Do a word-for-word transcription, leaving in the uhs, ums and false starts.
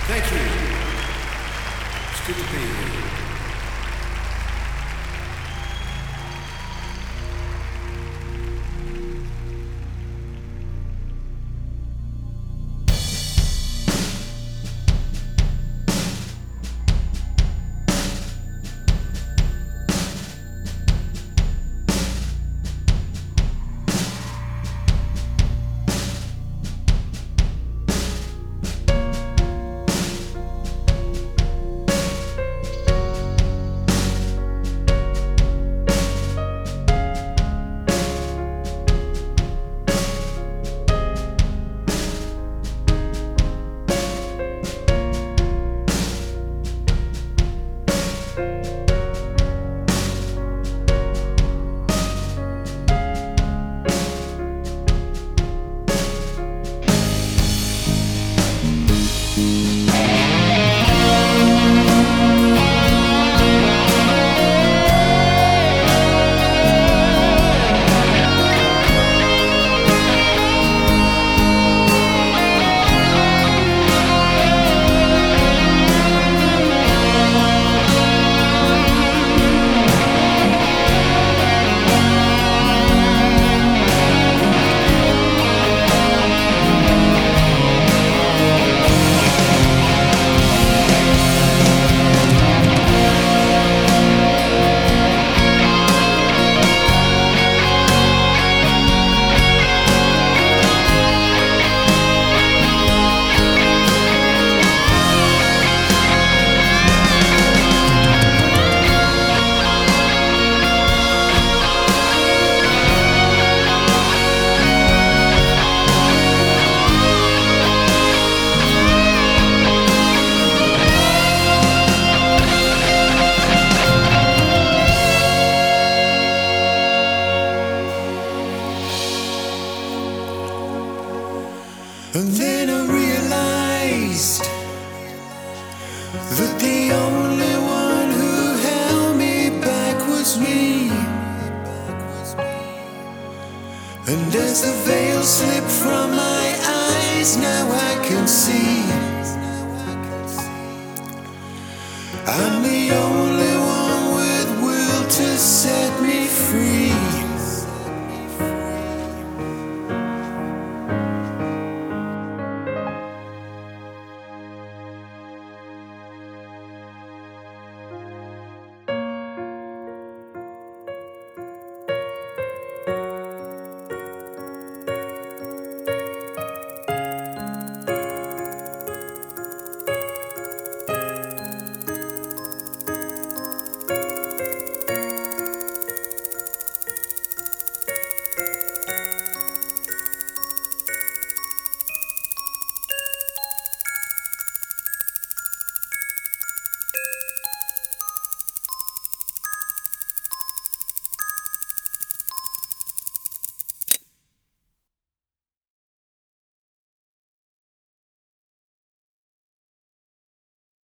Thank you. It's good to be here. And then I realized that the only one who held me back was me. And as the veil slipped from my eyes, now I can see I'm the only